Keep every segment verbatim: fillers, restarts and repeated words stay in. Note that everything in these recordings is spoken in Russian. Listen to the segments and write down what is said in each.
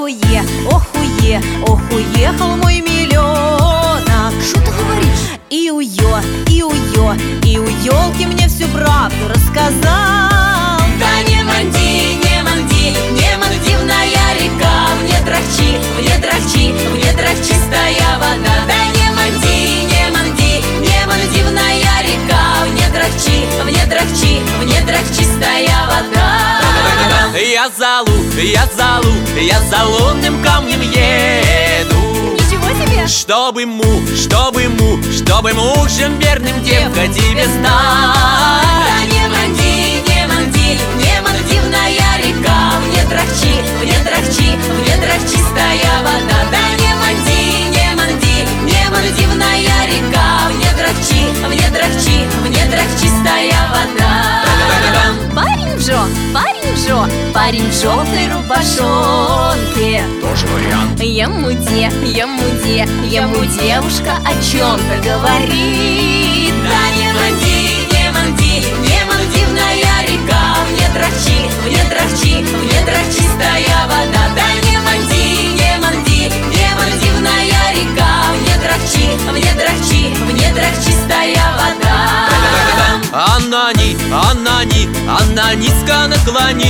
Охуе, охуе, ох, уехал мой миллионок. Что ты говоришь? И уё, и уё, и у ёлки мне всю правду рассказал. Да не манди, не манди, не Мальдивная река. В недрах чи, в недрах чи, в недрах чистая вода. Да не манди, не манди, не Мальдивная река. В недрах чи, в недрах чи, в недрах чистая вода. Я за лу, я за лу, я за лунным камнем еду. Ничего себе! Чтобы му, чтобы му, чтобы мужем верным девка тебе стать. Да не манди, не манди, не Мальдивная река. В недрах чи, в недрах чи, в недрах чистая вода. Да не манди, не манди, не Мальдивная река. В недрах чи, в недрах чи, в недрах чистая вода. Парень Джо, парень Джо, парень в желтой рубашонке. Тоже вариант. Ему де, ему де, ему девушка о чем-то говорит. Да не манди, не манди, не Мальдивная река. В недрах чи, в недрах чи, в недрах чистая вода. Да не манди, не манди, не Мальдивная река. В недрах чи, в недрах чи, в недрах чистая вода. Она не, она не, она низко наклонилась.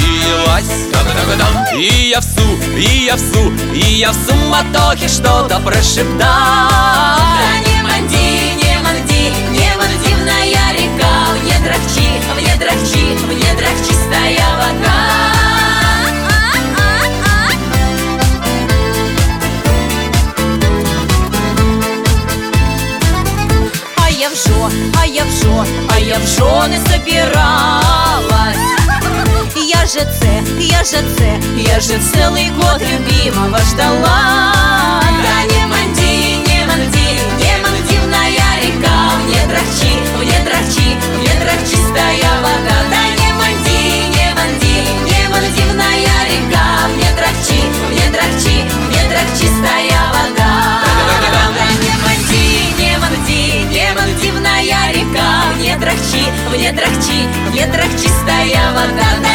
И я в су, и я в су, и я в суматохе что-то прошептал. Да не манди, не манди, не Мальдивная река. В недрах чи, в недрах чи, в недрах чистая вода. А я в жо, а я в жо, а я в жены собиралась. Я же це, я же це, я же целый год любимого ждала. Да не манди, не манди, не Мальдивная река. В недрах чи, в недрах чи, в недрах чистая вода. Да не манди, не манди, не Мальдивная река. В недрах чи, в недрах чи, в недрах чистая вода. Да не манди, не манди, не Мальдивная река. В недрах чи, в недрах чи, в недрах чистая вода.